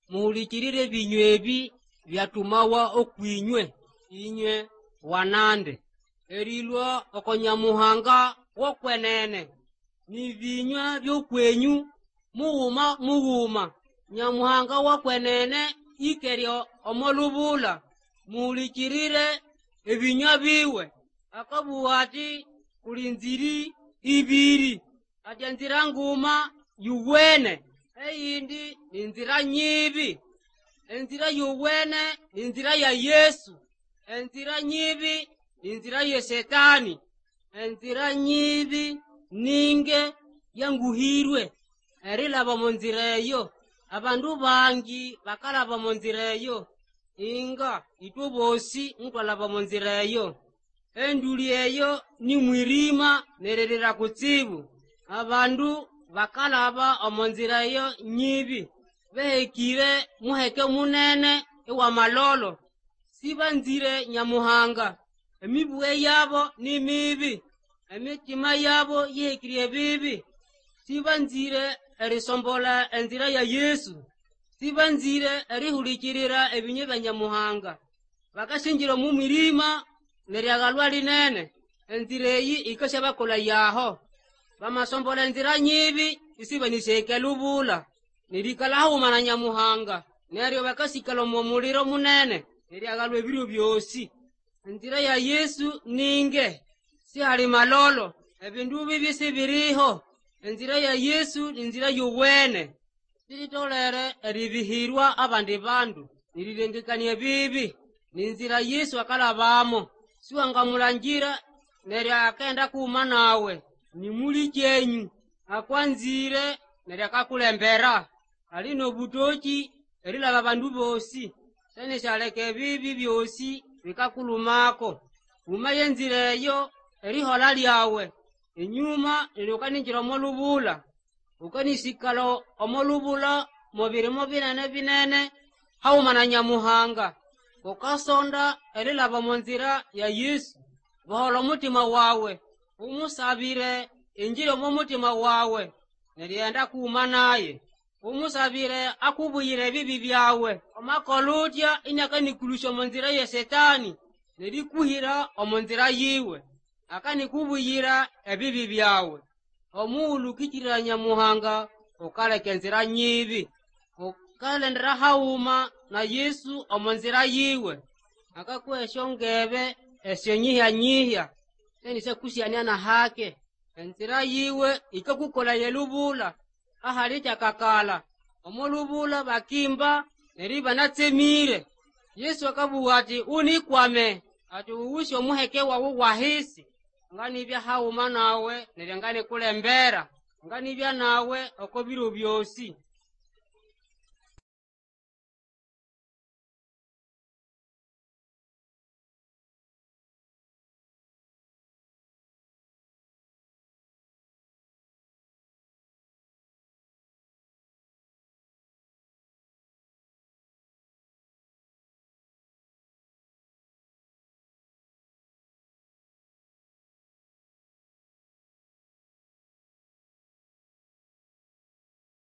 muhulikirire binywebi byatumawa okwinywe inywe wanande. Erilwa okonyamuhanga wokwenene ni binywa byokwenyu muhuma nyamuhanga wokwenene ikeryo omolubula muhulikirire ebinywa biwe. Akabuwati kulinziri ibiri ati nzira nguma yuwene eyindi ni nzira nyibi. Enzira yuwene ni nzira ya Yesu, enzira nyibi ni nzira ya Setani. Enzira nyibi ninge yanguhirwe erilaba munzira eyo. Abandu bangi bakalaba munzira eyo inga itubosi ntwalaba munzira eyo. Enduli eyo ni mwirima nererera kutsibu. Abandu bakalaba omunzira eyo nyibi behekire muheke munene ewa malolo. Sibanzire nyamuhanga emibuwe yabo ni mibi, emitima yabo yehekire bibi. Sibanzire erisombola enzira ya Yesu, sibanzire erihulikirira ebinye bya nyamuhanga. Bakashinjira mu mirima neryagalwa linene enzira eyi ikasha bakola yaho. Bamasombola enzira nyibi isibaniseke lubula nirikala hauma na nyamuhanga neryo bakasikala mu muliro munene neryagalwa ebiro byosi. Enzira ya Yesu ninge si hali malolo ebindu bibi sibiriho. Enzira ya Yesu ni nzira yuwene. Silitolere eribihirwa abandi bandu nirirengekanie bibi. Ni nzira Yesu akalabamo. Siwangamulangira nerya akenda kuma nawe ni muli jenyu akwanzire nerya kakulembera alino butoki erilaba bandu bosi sene shaleke bibi byosi bikakulumako. Uma yenzira eyo erihola lyawe enyuma nirukaninjira omolubula ukanisikalo omolubula mubirimo binene binene hauma na nyamuhanga. Ukasonda erilaba munzira ya Yesu bohola mutima wawe umusabire injira mu mutima wawe nerienda kuma naye. Umusabire akubuyire bibi byawe omakolutya inakanikulusha munzira ya Setani nerikuhira omunzira yiwe akanikubuyira ebibi byawe. Omuhulukikirira nyamuhanga ukaleka enzira nyibi ukalendera hauma na Yesu omunzira yiwe akakwesha ngebe esyo nyihya senise kusyania na hake. Enzira yiwe ikakukola yelubula ahali chakakala omolubula bakimba neriba natsemire. Yesu akabuwati unikwame ati uwisho muheke wawu wahisi ngani bya hauma nawe nerengane kulembera ngani bya nawe okobiro byosi.